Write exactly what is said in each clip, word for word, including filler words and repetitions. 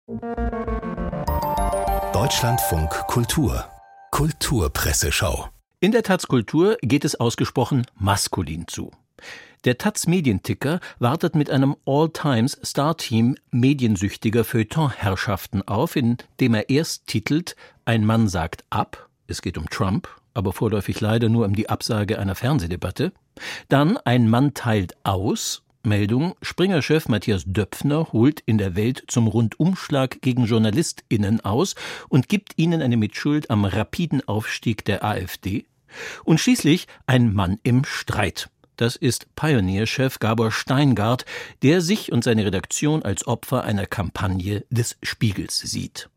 Deutschlandfunk Kultur Kulturpresseschau. In der taz Kultur geht es ausgesprochen maskulin zu. Der taz Medienticker wartet mit einem All-Times-Star-Team mediensüchtiger Feuilleton-Herrschaften auf, indem er erst titelt »Ein Mann sagt ab«, es geht um Trump, aber vorläufig leider nur um die Absage einer Fernsehdebatte, dann »Ein Mann teilt aus«, Meldung, Springer-Chef Matthias Döpfner holt in der Welt zum Rundumschlag gegen JournalistInnen aus und gibt ihnen eine Mitschuld am rapiden Aufstieg der AfD. Und schließlich ein Mann im Streit. Das ist Pioneer-Chef Gabor Steingart, der sich und seine Redaktion als Opfer einer Kampagne des Spiegels sieht.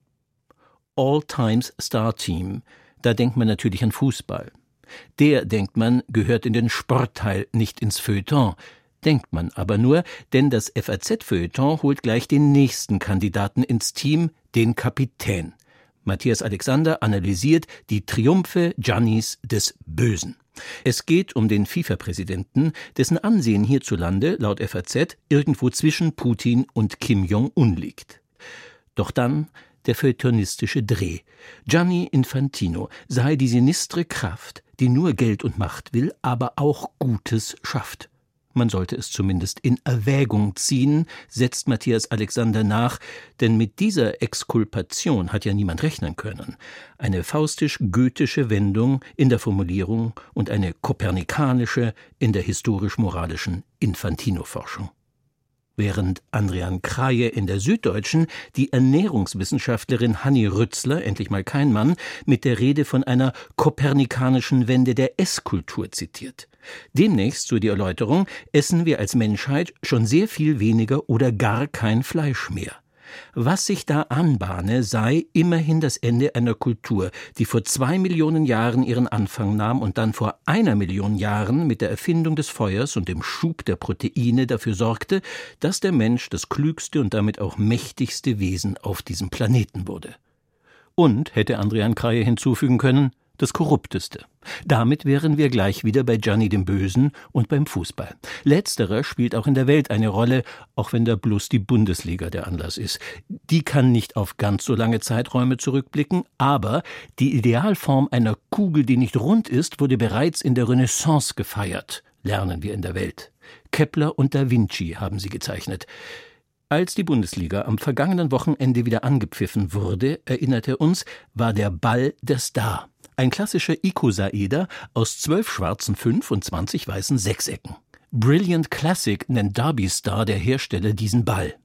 All-Times-Star-Team, da denkt man natürlich an Fußball. Der, denkt man, gehört in den Sportteil, nicht ins Feuilleton. Denkt man aber nur, denn das F A Z-Feuilleton holt gleich den nächsten Kandidaten ins Team, den Kapitän. Matthias Alexander analysiert die Triumphe Giannis des Bösen. Es geht um den FIFA-Präsidenten, dessen Ansehen hierzulande, laut F A Z, irgendwo zwischen Putin und Kim Jong-un liegt. Doch dann der feuilletonistische Dreh. Gianni Infantino sei die sinistre Kraft, die nur Geld und Macht will, aber auch Gutes schafft. Man sollte es zumindest in Erwägung ziehen, setzt Matthias Alexander nach, denn mit dieser Exkulpation hat ja niemand rechnen können. Eine faustisch-goethische Wendung in der Formulierung und eine kopernikanische in der historisch-moralischen Infantino-Forschung. Während Andrian Kraje in der Süddeutschen die Ernährungswissenschaftlerin Hanni Rützler, endlich mal kein Mann, mit der Rede von einer kopernikanischen Wende der Esskultur zitiert. Demnächst, so die Erläuterung, essen wir als Menschheit schon sehr viel weniger oder gar kein Fleisch mehr. Was sich da anbahne, sei immerhin das Ende einer Kultur, die vor zwei Millionen Jahren ihren Anfang nahm und dann vor einer Million Jahren mit der Erfindung des Feuers und dem Schub der Proteine dafür sorgte, dass der Mensch das klügste und damit auch mächtigste Wesen auf diesem Planeten wurde. Und, hätte Andrian Kraje hinzufügen können, das korrupteste. Damit wären wir gleich wieder bei Gianni dem Bösen und beim Fußball. Letzterer spielt auch in der Welt eine Rolle, auch wenn da bloß die Bundesliga der Anlass ist. Die kann nicht auf ganz so lange Zeiträume zurückblicken, aber die Idealform einer Kugel, die nicht rund ist, wurde bereits in der Renaissance gefeiert, lernen wir in der Welt. Kepler und Da Vinci haben sie gezeichnet. Als die Bundesliga am vergangenen Wochenende wieder angepfiffen wurde, erinnert er uns, war der Ball der Star. Ein klassischer Ikosaeder aus zwölf schwarzen Fünf- und zwanzig weißen Sechsecken. Brilliant Classic nennt Derby Star, der Hersteller, diesen Ball.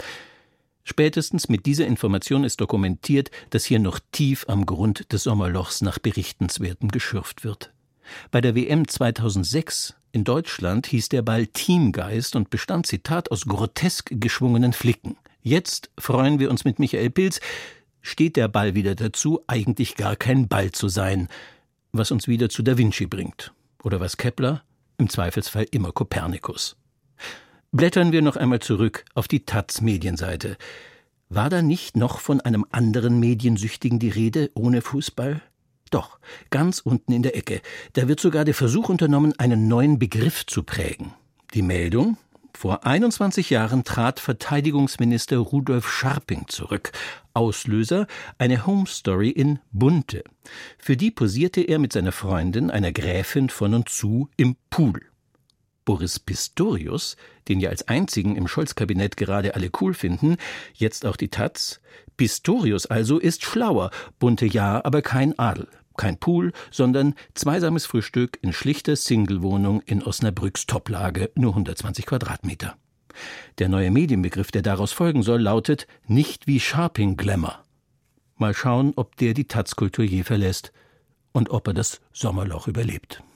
Spätestens mit dieser Information ist dokumentiert, dass hier noch tief am Grund des Sommerlochs nach Berichtenswertem geschürft wird. Bei der W M zweitausendsechs in Deutschland hieß der Ball Teamgeist und bestand, Zitat, aus grotesk geschwungenen Flicken. Jetzt freuen wir uns mit Michael Pilz, steht der Ball wieder dazu, eigentlich gar kein Ball zu sein, was uns wieder zu Da Vinci bringt. Oder was Kepler? Im Zweifelsfall immer Kopernikus. Blättern wir noch einmal zurück auf die taz Medienseite. War da nicht noch von einem anderen Mediensüchtigen die Rede ohne Fußball? Doch, ganz unten in der Ecke. Da wird sogar der Versuch unternommen, einen neuen Begriff zu prägen. Die Meldung: Vor einundzwanzig Jahren trat Verteidigungsminister Rudolf Scharping zurück. Auslöser: eine Home-Story in Bunte. Für die posierte er mit seiner Freundin, einer Gräfin von und zu, im Pool. Boris Pistorius, den ja als einzigen im Scholz-Kabinett gerade alle cool finden, jetzt auch die taz. Pistorius also ist schlauer, Bunte ja, aber kein Adel. Kein Pool, sondern zweisames Frühstück in schlichter Singlewohnung in Osnabrücks Toplage, nur hundertzwanzig Quadratmeter. Der neue Medienbegriff, der daraus folgen soll, lautet nicht wie Scharping-Glamour. Mal schauen, ob der die taz Kultur je verlässt und ob er das Sommerloch überlebt.